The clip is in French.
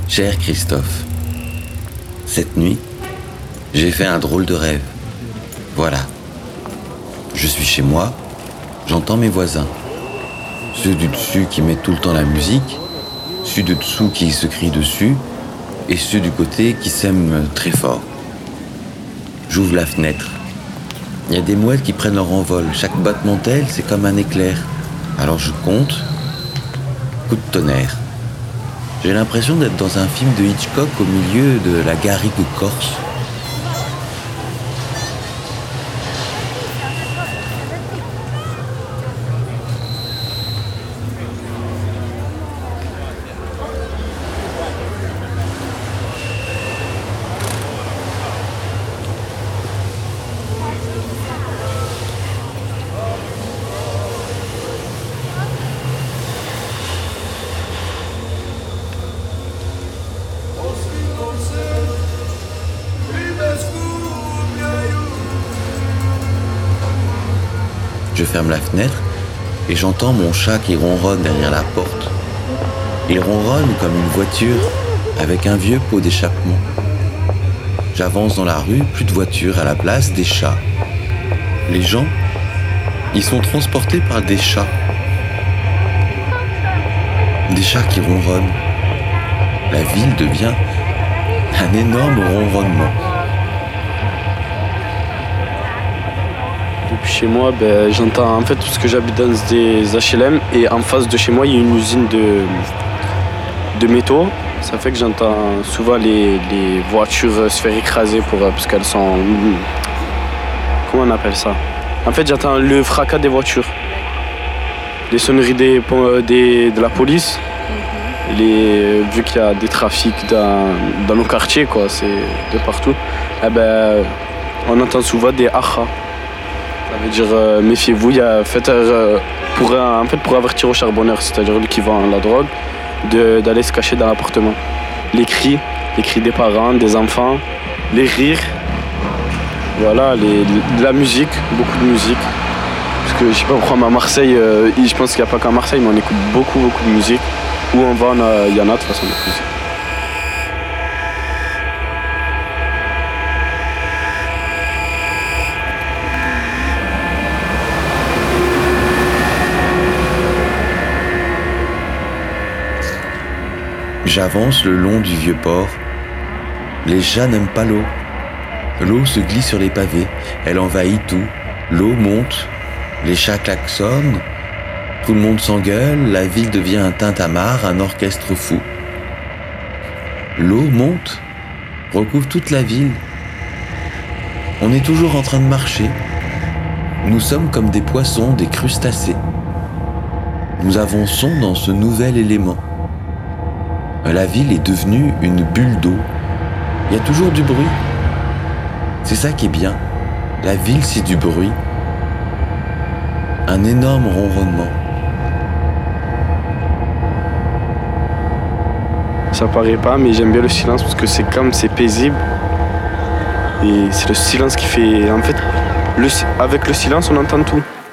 Cher Christophe, cette nuit, j'ai fait un drôle de rêve. Voilà. Je suis chez moi, j'entends mes voisins. Ceux du dessus qui mettent tout le temps la musique, ceux du dessous qui se crient dessus, et ceux du côté qui s'aiment très fort. J'ouvre la fenêtre. Il y a des mouettes qui prennent leur envol. Chaque battement d'aile, c'est comme un éclair. Alors je compte. Coup de tonnerre. J'ai l'impression d'être dans un film de Hitchcock au milieu de la garrigue corse. Je ferme la fenêtre et j'entends mon chat qui ronronne derrière la porte. Il ronronne comme une voiture avec un vieux pot d'échappement. J'avance dans la rue, plus de voitures, à la place des chats. Les gens, ils sont transportés par des chats. Des chats qui ronronnent. La ville devient un énorme ronronnement. Depuis chez moi, j'entends en fait parce que j'habite dans des HLM et en face de chez moi, il y a une usine de métaux. Ça fait que j'entends souvent les voitures se faire écraser parce qu'elles sont... Comment on appelle ça? En fait, j'entends le fracas des voitures, les sonneries de la police. Vu qu'il y a des trafics dans nos quartiers, quoi, c'est de partout, on entend souvent des achas. Ça veut dire méfiez-vous, pour avertir aux charbonneurs, c'est-à-dire lui qui vend la drogue, d'aller se cacher dans l'appartement. Les cris des parents, des enfants, les rires, voilà, de la musique, beaucoup de musique. Parce que je sais pas pourquoi, à Marseille, je pense qu'il n'y a pas qu'à Marseille, mais on écoute beaucoup de musique. Où on va, il y en a de toute façon de musique. J'avance le long du vieux port. Les chats n'aiment pas l'eau. L'eau se glisse sur les pavés. Elle envahit tout. L'eau monte. Les chats klaxonnent. Tout le monde s'engueule. La ville devient un tintamarre, un orchestre fou. L'eau monte, recouvre toute la ville. On est toujours en train de marcher. Nous sommes comme des poissons, des crustacés. Nous avançons dans ce nouvel élément. La ville est devenue une bulle d'eau. Il y a toujours du bruit. C'est ça qui est bien. La ville, c'est du bruit. Un énorme ronronnement. Ça paraît pas, mais j'aime bien le silence parce que c'est paisible. Et c'est le silence qui fait... En fait, avec le silence, on entend tout.